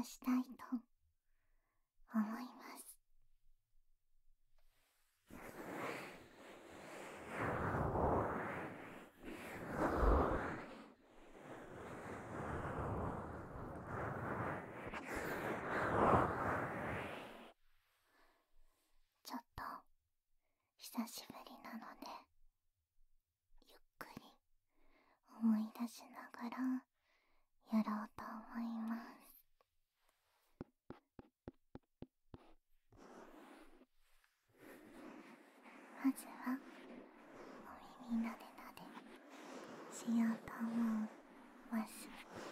したいと思います。ちょっと久しぶりなので、ゆっくり思い出しながらやろうと思います。まずはお耳なでなでしようと思います。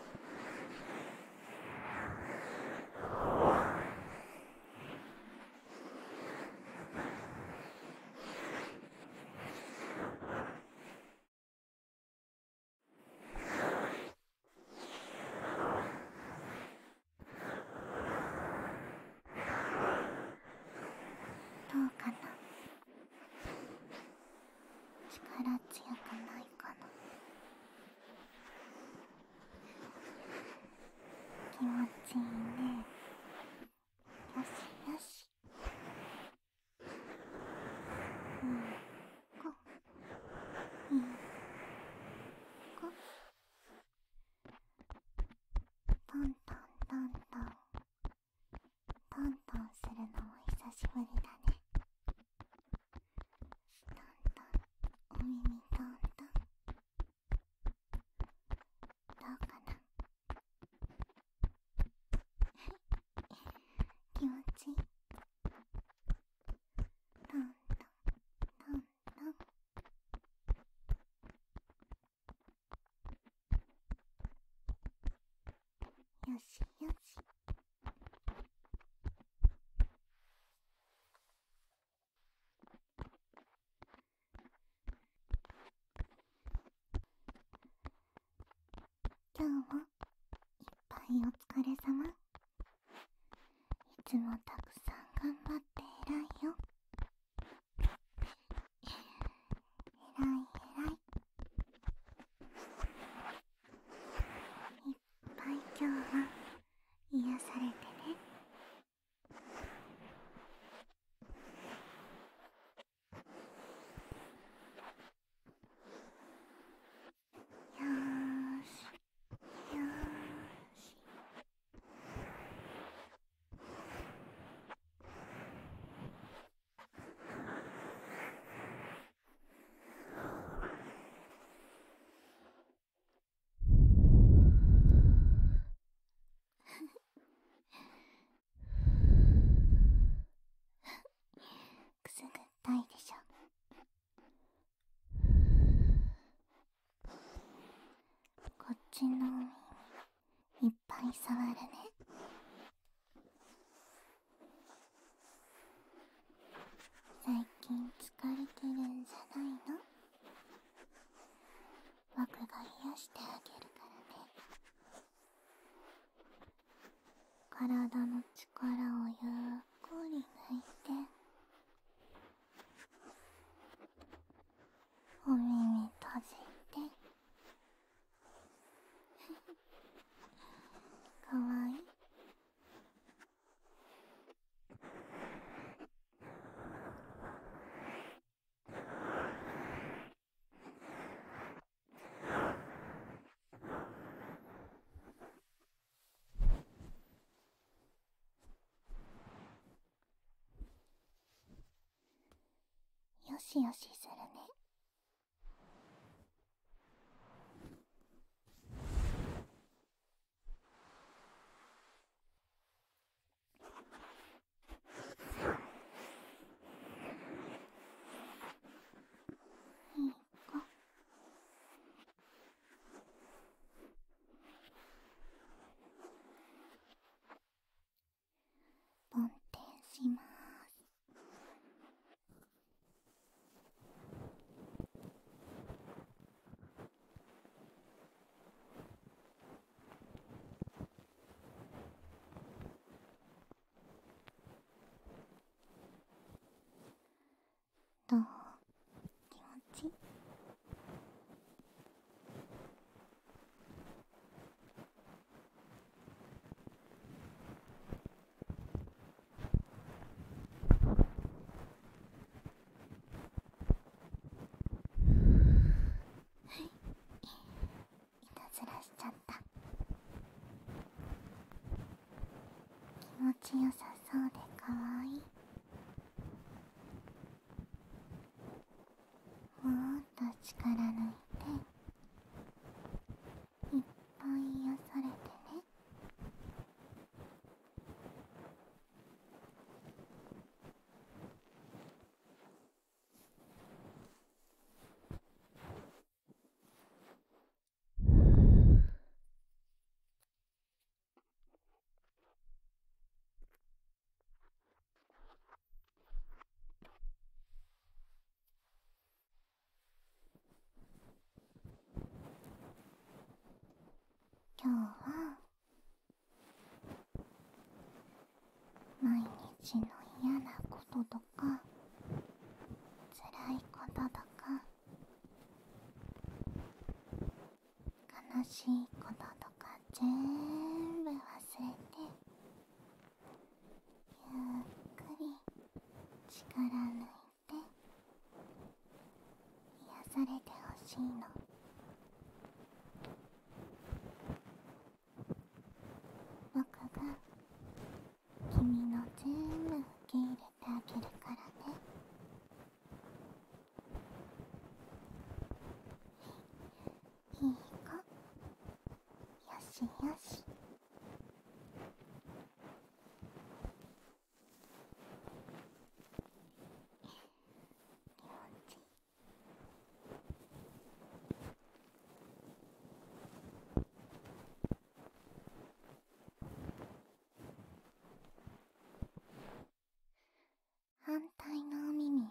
どうかな？力強くないかな？気持ちいいね。よしよし。ここトントントントントントンするのも久しぶりだね。トントン、お耳トントン。どうかな？気持ちいい。トントントントン。よしよし。今日もいっぱいお疲れ様。いつもたくさん頑張って偉いよ。偉い偉い。いっぱい今日は癒されてね。よーしよーし。くすぐったいでしょ。こっちのお耳いっぱい触るね。最近疲れてるんじゃないの？僕が癒してあげるからね。体の力をゆっくり抜いて、お耳閉じて。かわいい。よしよしするね。いい子。ポンテンしまーす。 ちよさそうでかわいい。もっと力抜いていっぱい癒されてね。今日は毎日の嫌なこととか辛いこととか悲しいこととか全部忘れて、ゆっくり力抜いて癒されてほしいの。僕が君の全部受け入れてあげるからね。いい子。よしよし。気持ちいい。反対のお耳も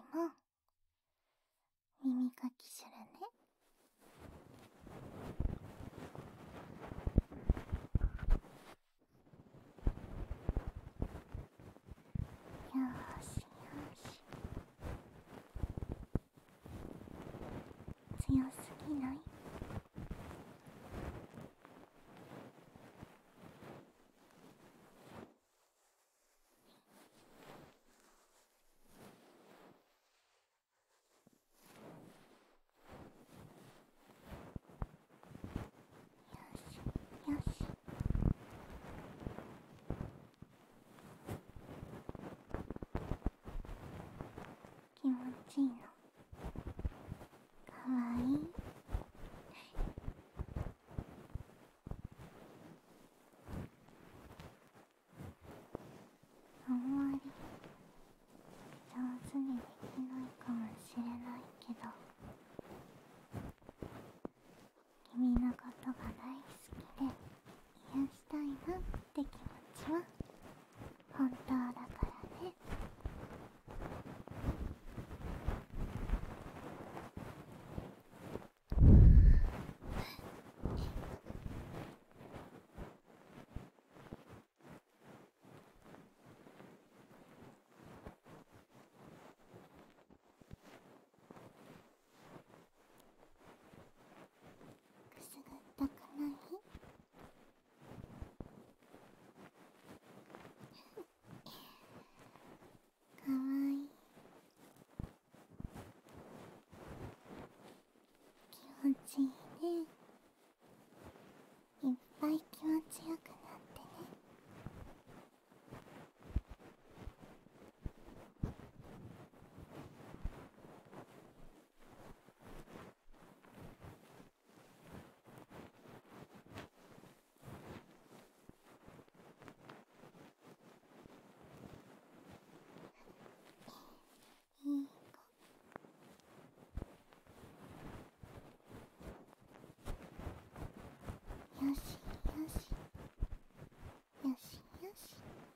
耳かきするね。よーしよし。強すぎない？よしよし。気持ちいいの。かわいい。あんまり上手にできないかもしれないけど、君のことが大好きで癒したいなって気持ちは本当だからね。くすぐったくない？かわいい。気持ちいいね。いっぱい気持ちよくなってね。いい子。よしよし。よしよし。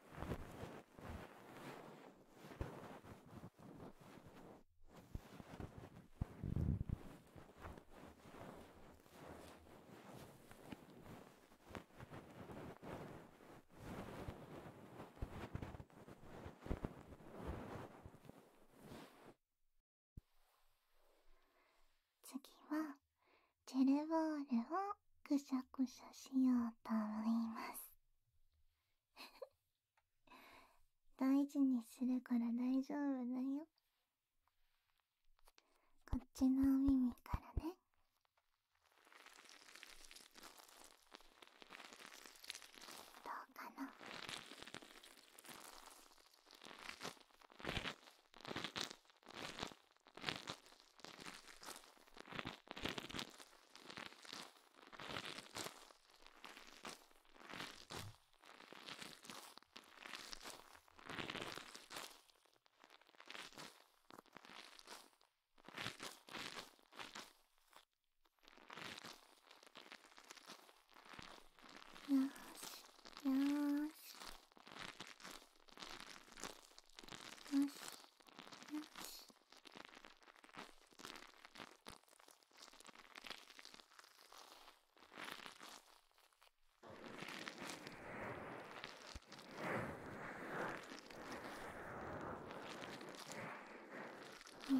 次はジェルボールをくしゃくしゃしようと思います。大事にするから大丈夫だよ。こっちのお耳からね。どうかな？ よしよーし。よしよし。癒されてる。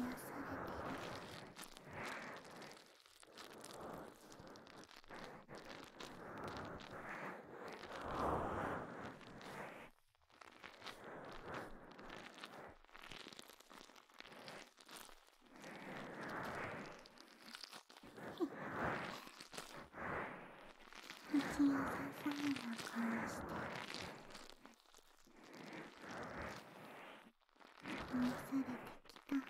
口優さそうな顔して愛されてきた。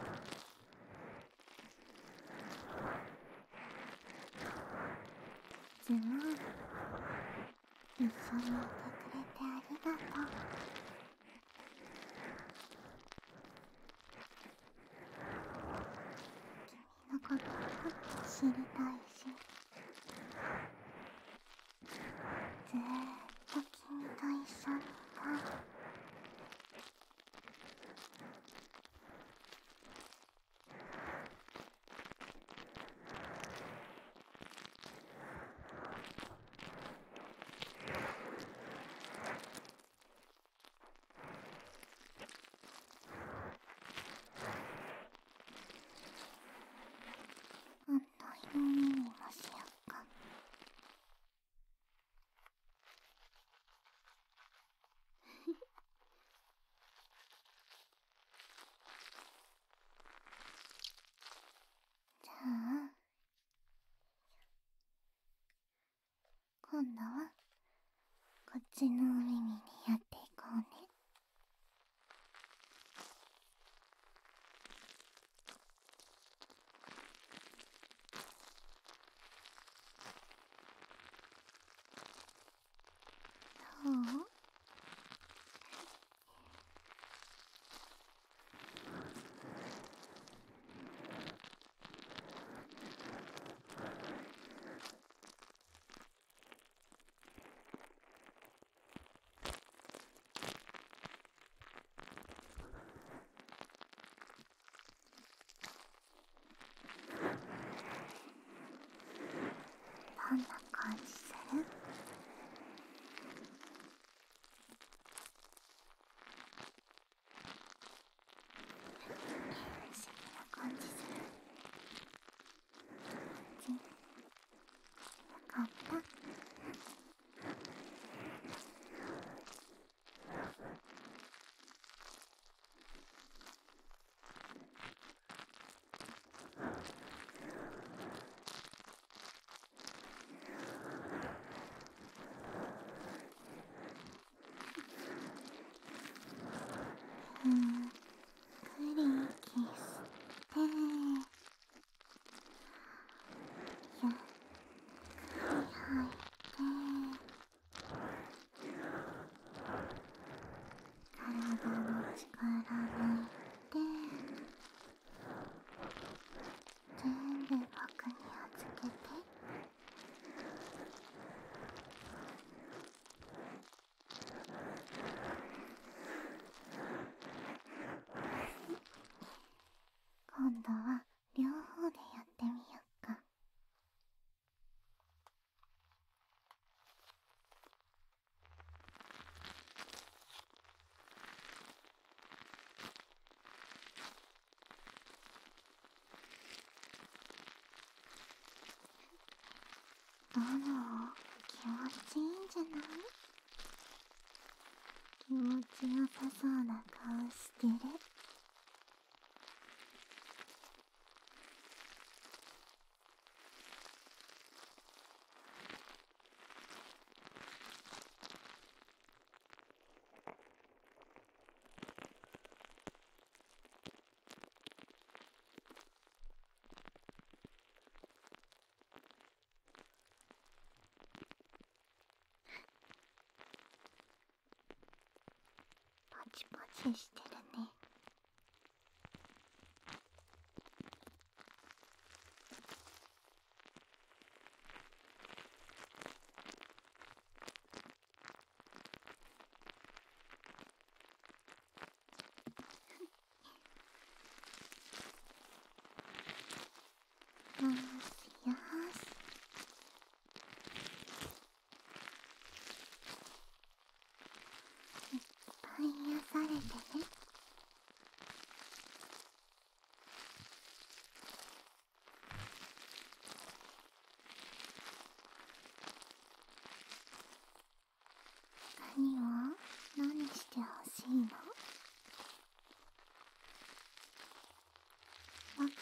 いつも一緒にいてくれてありがとう。君のことも知りたいし、ずーっと君と一緒にいたい。あんたの耳もしよっか。じゃあ今度はこっちのお耳にやっていこうね。どう？どんな感じする？不思議な感じする。よかった。ゆっくり息吸ってゆっくり吐いて、体の力抜いて、全部僕に預けて。今度は両方でやってみよっか。どう？気持ちいいんじゃない？気持ちよさそうな顔してる。パチパチしてるね。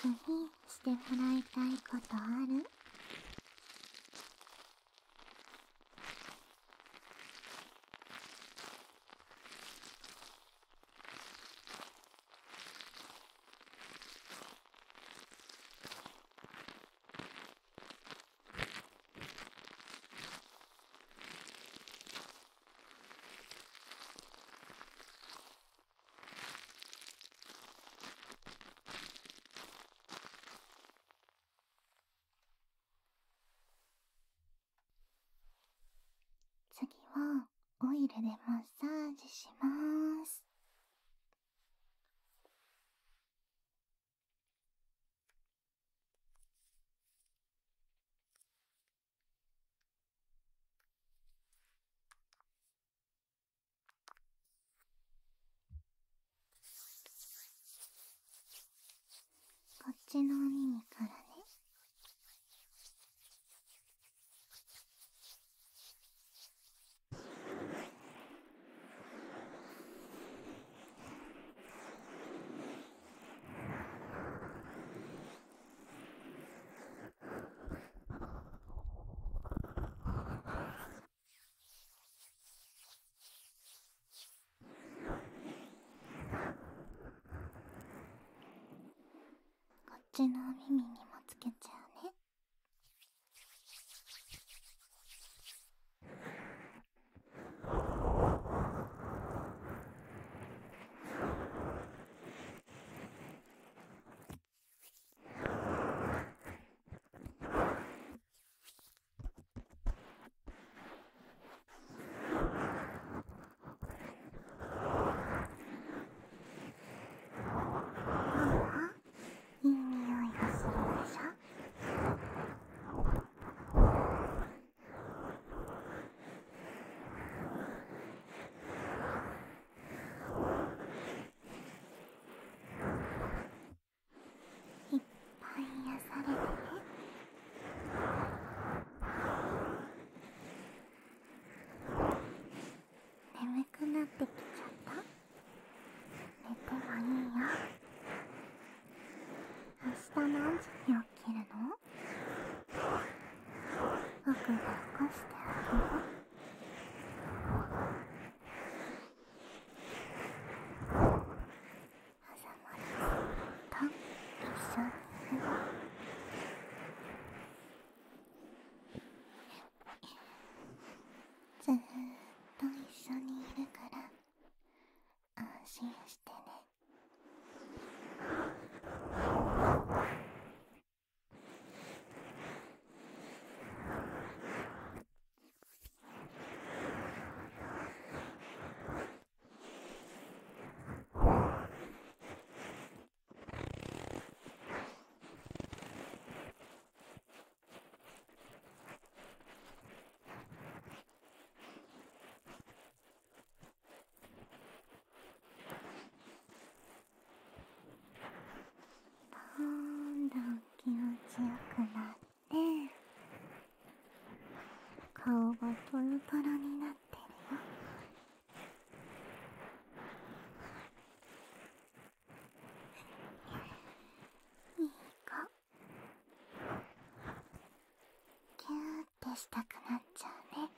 僕にしてもらいたいことある？次はオイルでマッサージします。こっちのお耳からね。こっちのお耳にもつけちゃうね。いい匂いがするでしょ？いっぱい癒されてね。眠くなってきちゃった？寝てもいいよ。明日何時に起きるの？僕が起こしてあげる。朝までと一緒にいるよ。ずーっと一緒にいるから安心してね。どんどん気持ちよくなって、顔がトロトロになってるよ。いい子。キューってしたくなっちゃうね。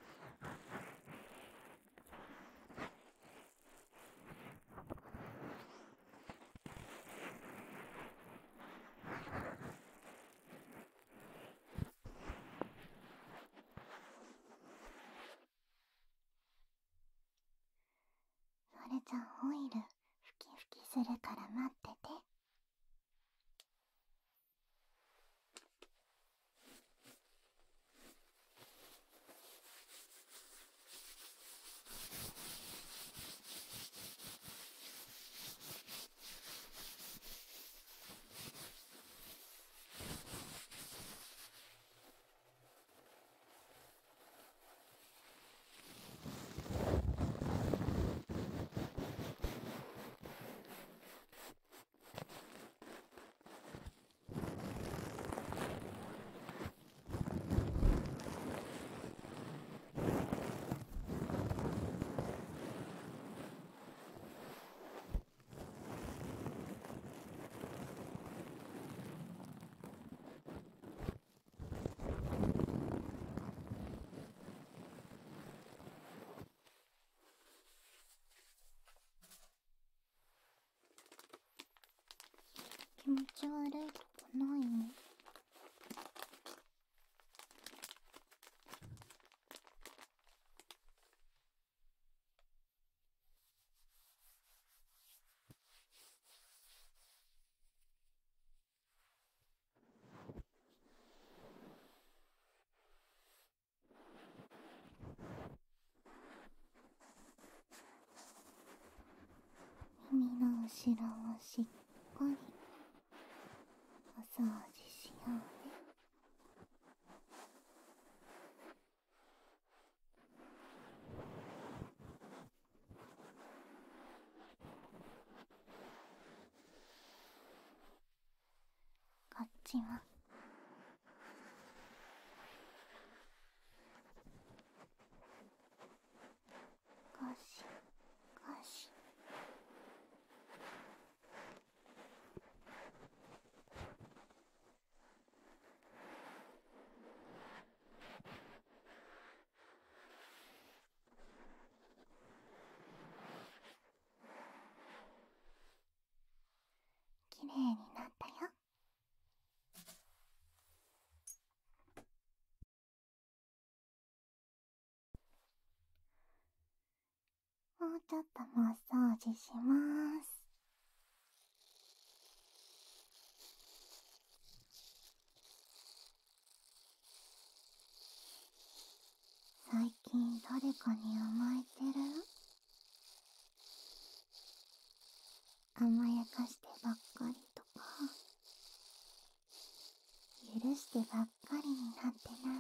それじゃあオイルふきふきするから待ってて。 気持ち悪いとこないの？耳の後ろをしっかりお掃除しようね。こっちもゴシゴシ。きれいになったよ。もうちょっとマッサージします。最近誰かに甘えてる？甘やかしてばっかりとか、許してばっかりになってない？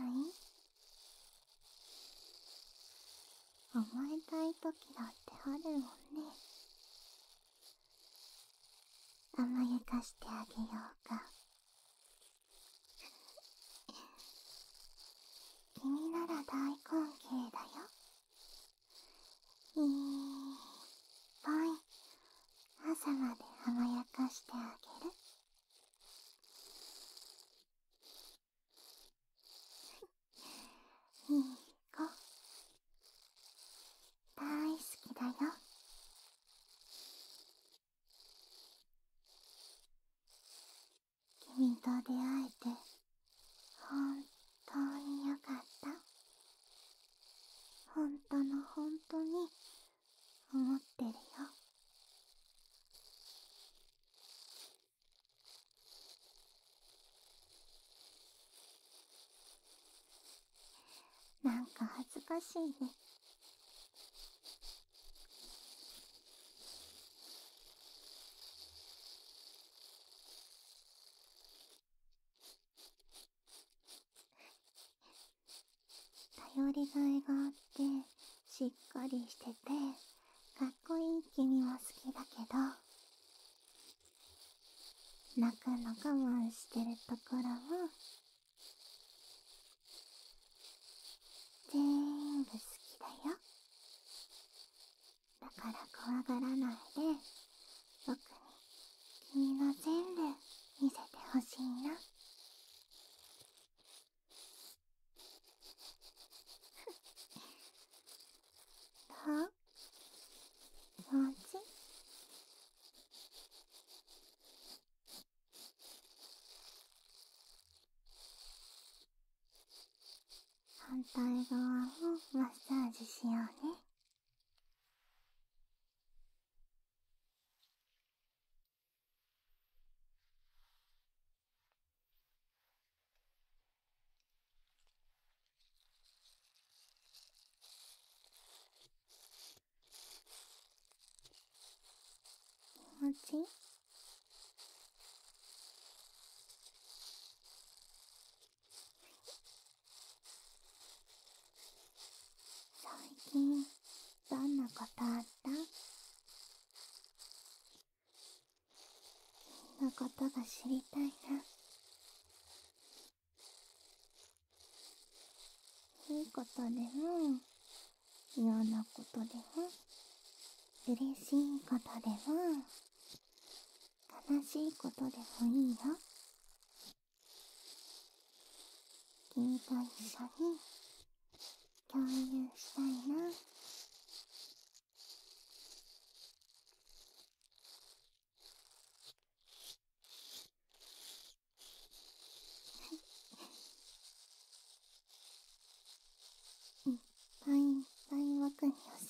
甘えたい時だってあるもんね。甘やかしてあげようか。君なら大根系だよ。いっぱい朝まで甘やかしてあげる。いい子、大好きだよ。君と出会えて本当によかった。本当の本当に思ってるよ。なんか恥ずかしいね。頼りがいがあってしっかりしててかっこいい君は好きだけど、泣くの我慢してるところも全部好きだよ。だから怖がらないで僕に君の全部見せてほしいな。どう？気持ち？反対側もマッサージしようね。気持ち？最近どんなことあった？そんなことが知りたいな。いいことでも嫌なことでも嬉しいことでも悲しいことでもいいよ。君と一緒に共有したいな。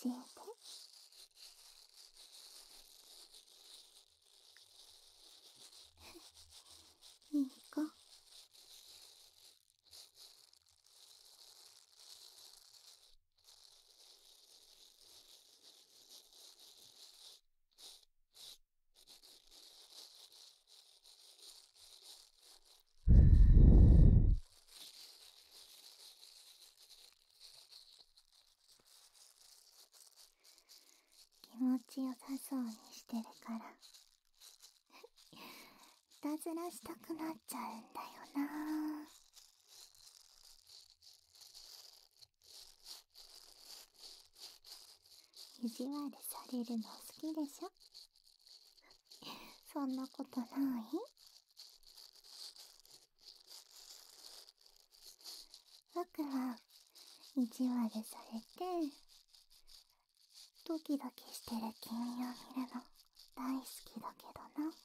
えて。いい子。気持ちよさそうにしてるからいたずらしたくなっちゃうんだよな。意地悪されるの好きでしょ。そんなことない？僕は意地悪されてドキドキしてる君を見るの大好きだけどな。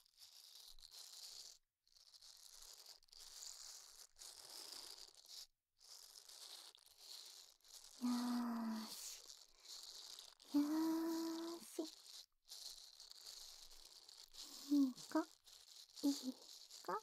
よーし、よーし。いい子、いい子。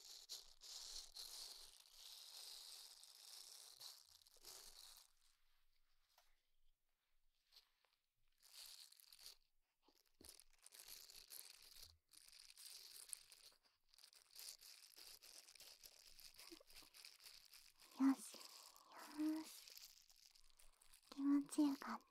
よし、よし。気持ちよかった？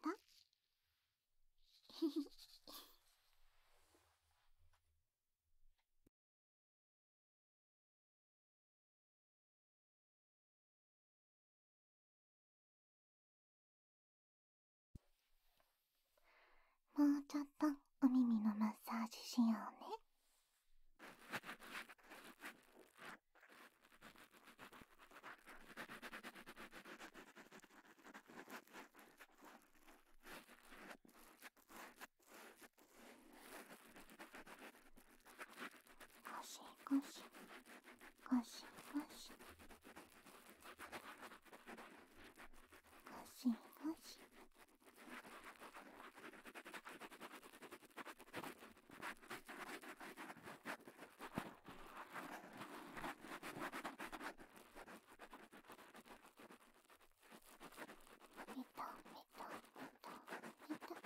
もうちょっとお耳のマッサージしようね。ゴシゴシ、ゴシゴシ、ゴシゴシ。ペタペタペタペタ。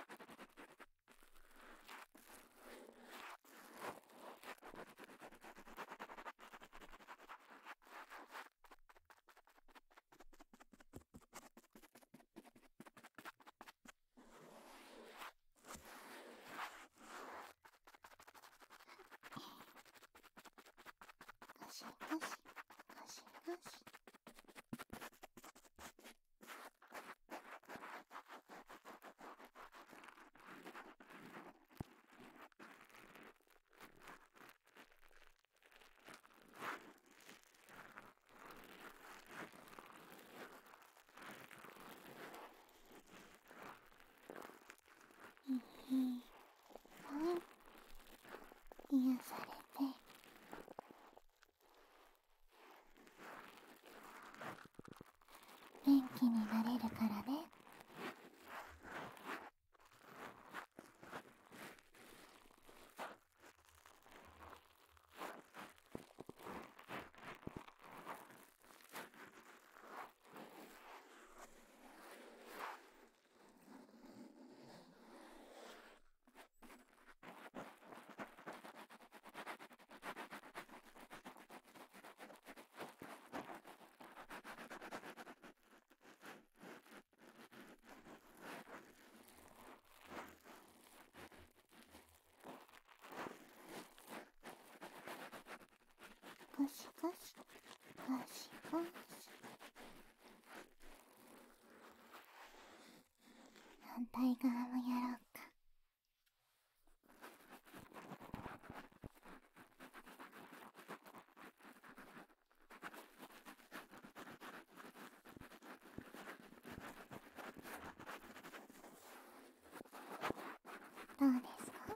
ゴシゴシ、ゴシゴシ。いっぱい癒されて元気になれるからね。ゴシゴシ、ゴシゴシ。反対側もやろうか。どうですか？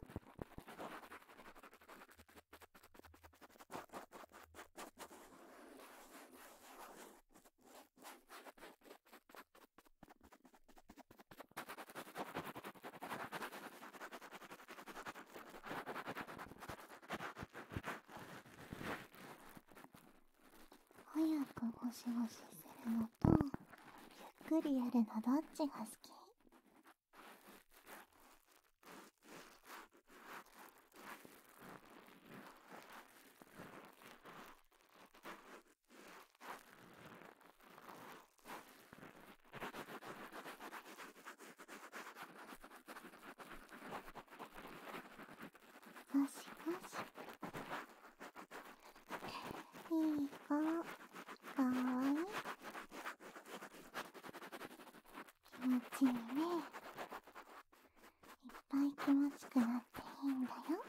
ゴシゴシするのとゆっくりやるのどっちが好き？ゴシゴシ。いい子、かわいい。気持ちいいね。いっぱい気持ちくなっていいんだよ。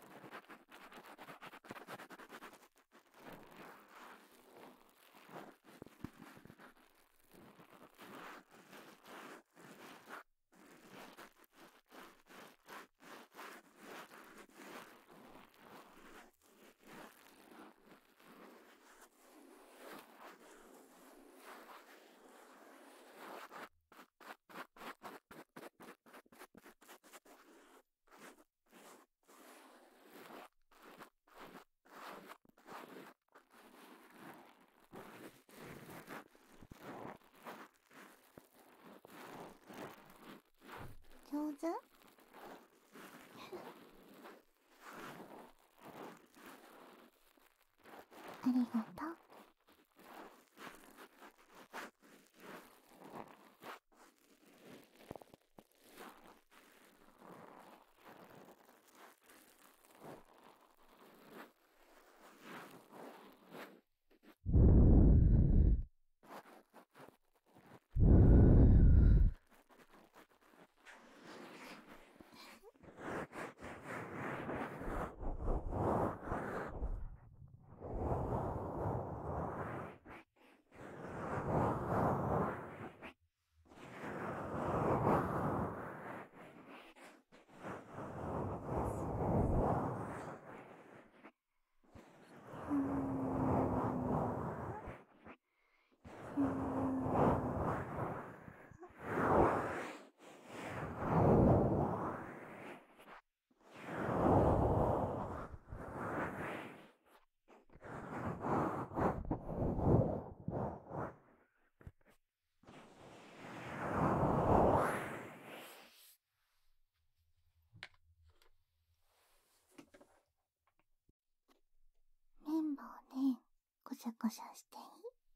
上手？ありがとう。綿棒でコシャコシャしていい？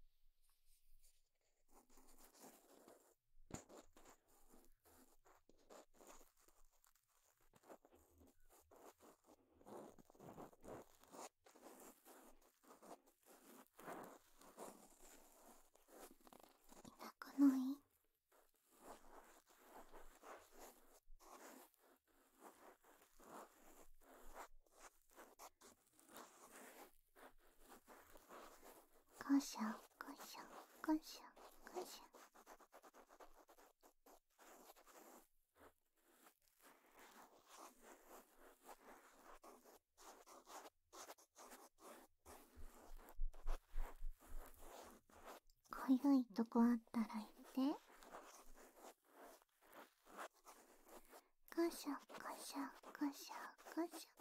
痛くない？コショコショコショコショ。かゆいとこあったら言って。コショコショコショコショ。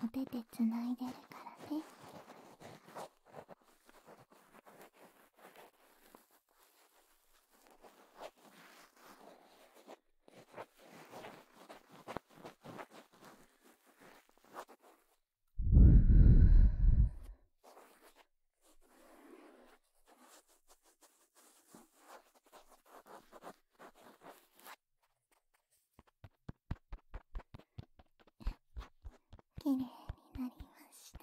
お手でつないでるからね。きれいになりました。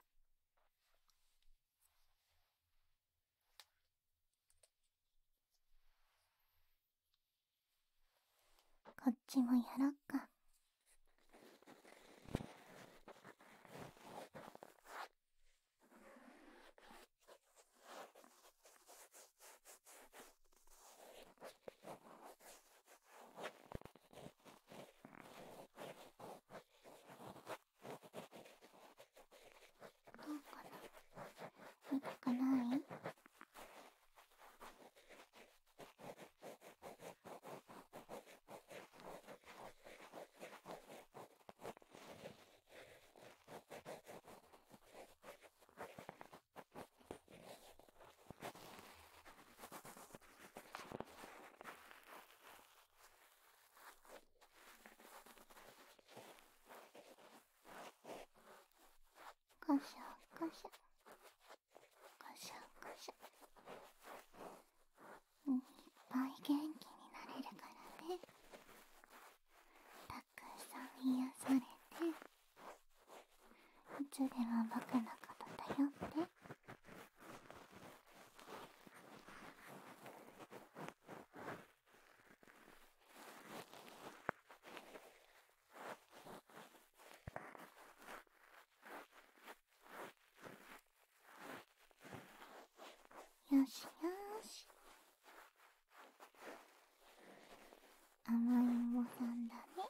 こっちもやろっか。どうかな、痛くない？こしょこしょこしょこしょ。いっぱい元気になれるからね。たくさん癒されて、いつでも僕のこと頼って。よしよし。甘いお坊さんだね。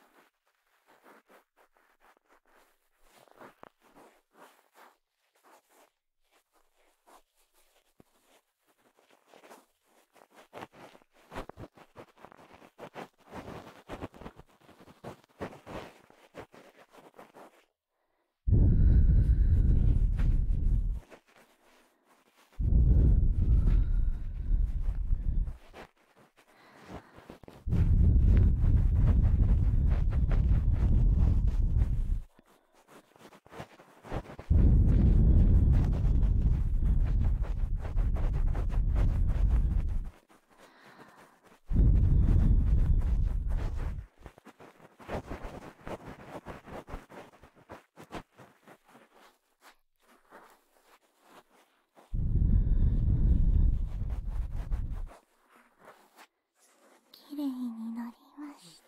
きれいになりました。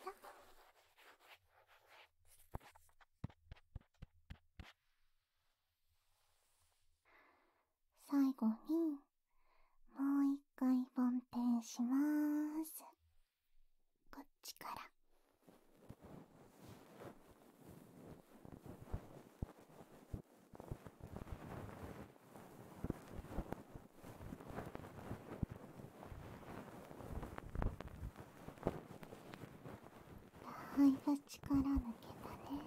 最後にもう一回梵天しまーす。こっちから。だいぶ力抜けたね。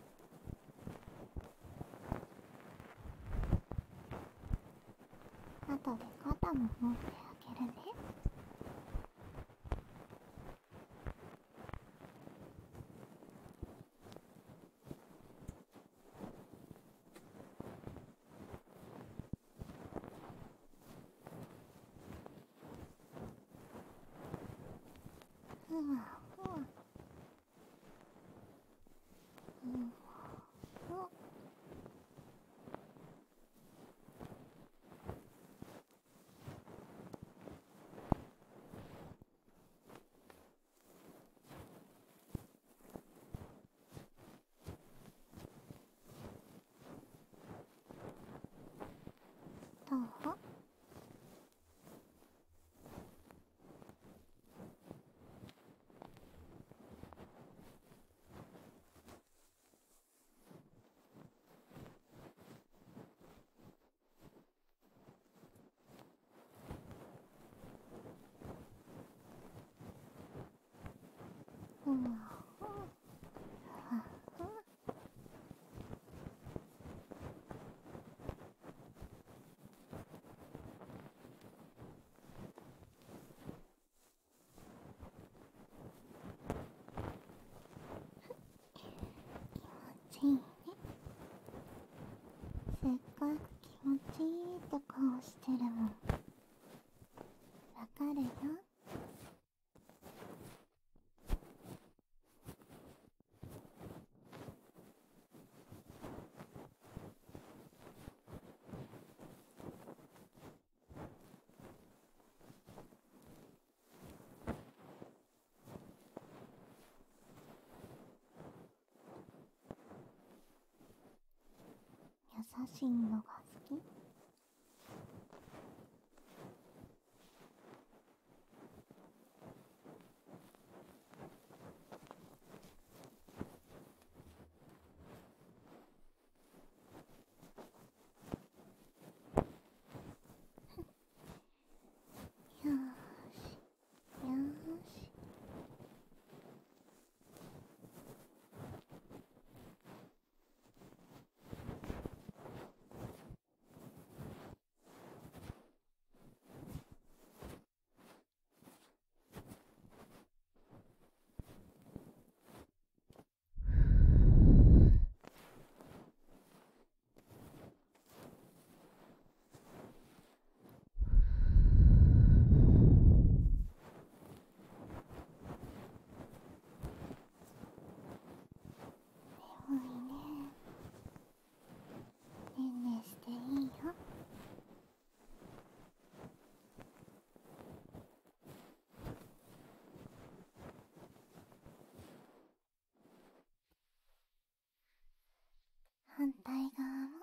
あとで肩も持ってあげるね。ふわふわふわふわ。どう？ してるもん。わかるよ。優しいのが好き？よーしよーし。眠いね。ねんねしていいよ。反対側も。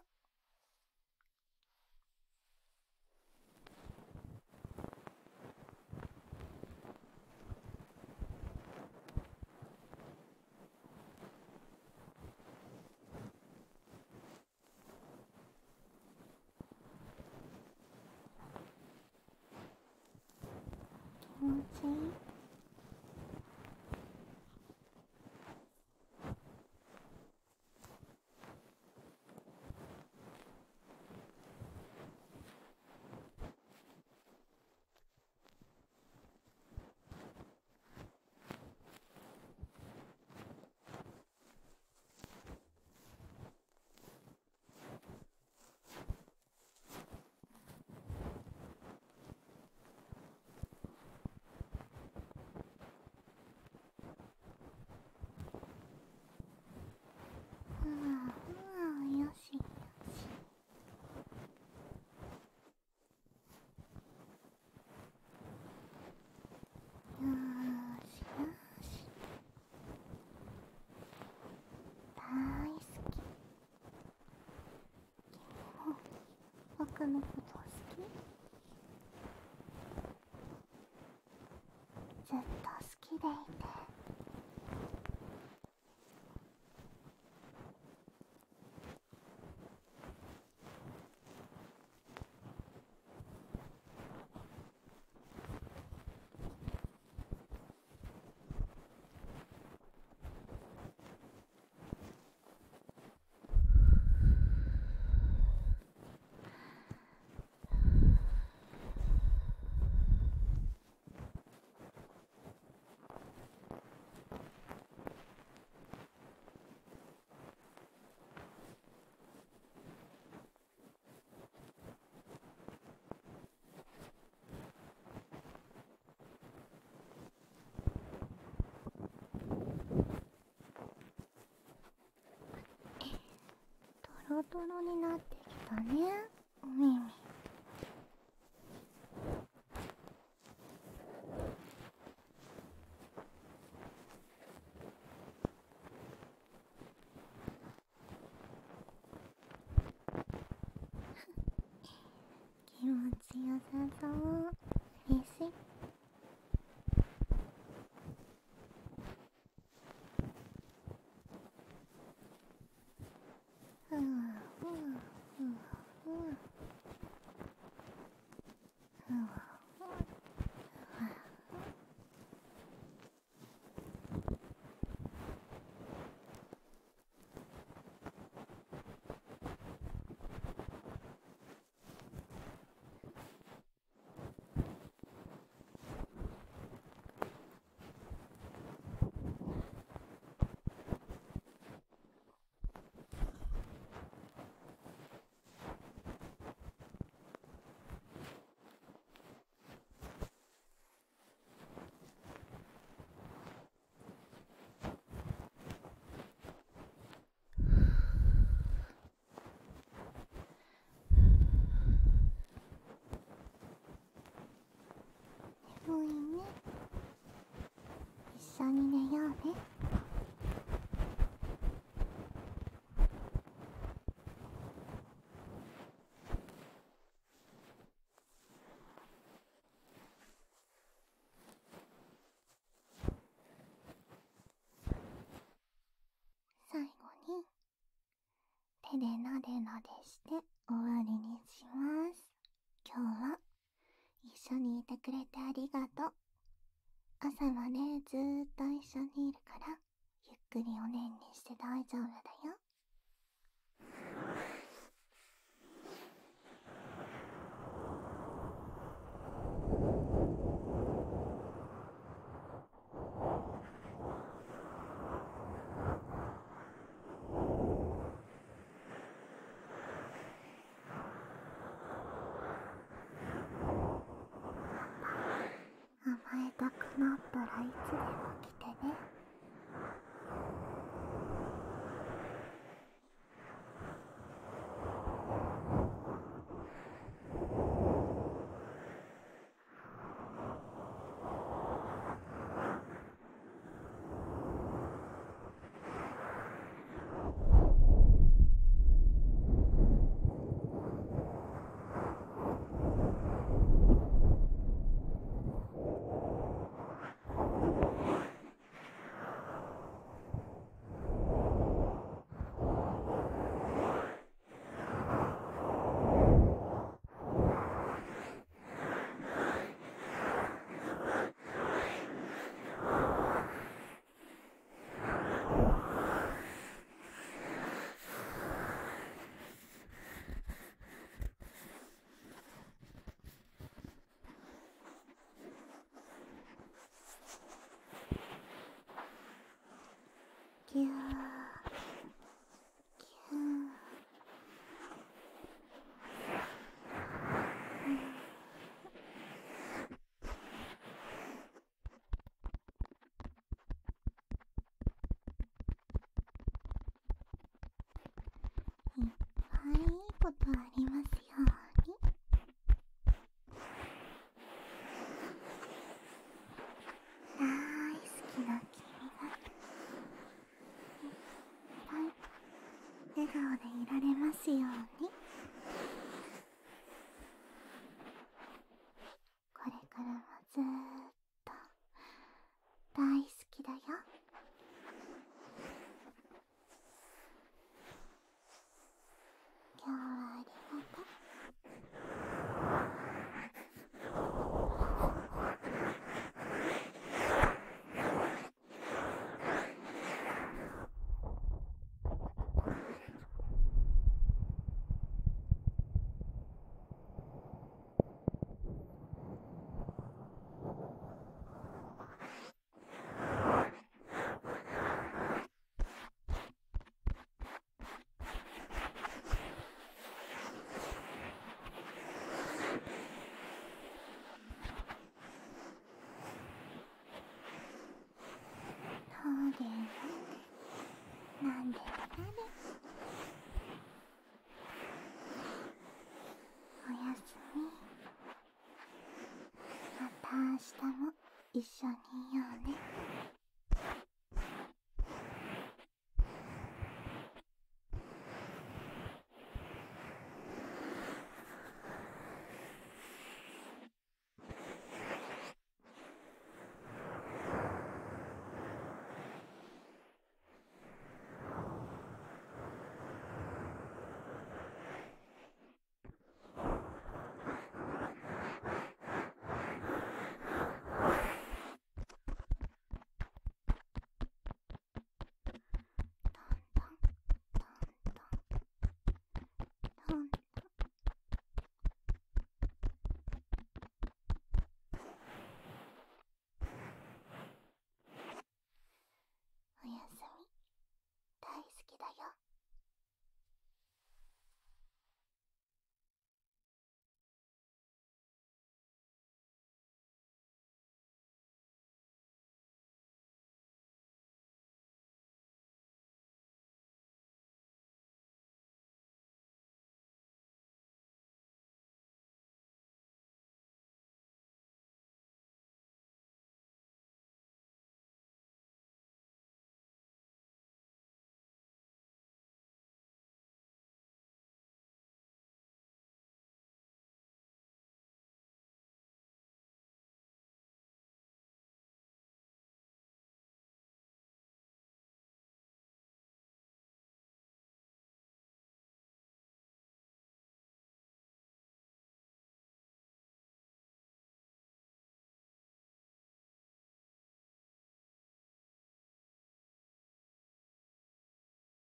気持ちいい？ふわふわ、よしよし。よーしよし。大好き。君も僕のこと好き？ずっと好きでいて。トロトロになってきたね、お耳。気持ちよさそう。嬉しい。ふわふわふわふわふわふわふわ。 手でなでなでして終わりにします。今日は一緒にいてくれてありがとう。朝までずーっと一緒にいるから、ゆっくりおねんねして大丈夫だよ。甘えたくなったらいつでも来てね。ぎゅーぎゅー。いっぱいいいことありますように。大好きな君がいっぱい笑顔でいられますように。これからもずーっと大好きだよ。今日はありがとう。そうでなんでだね。おやすみ。また明日も一緒にいようね。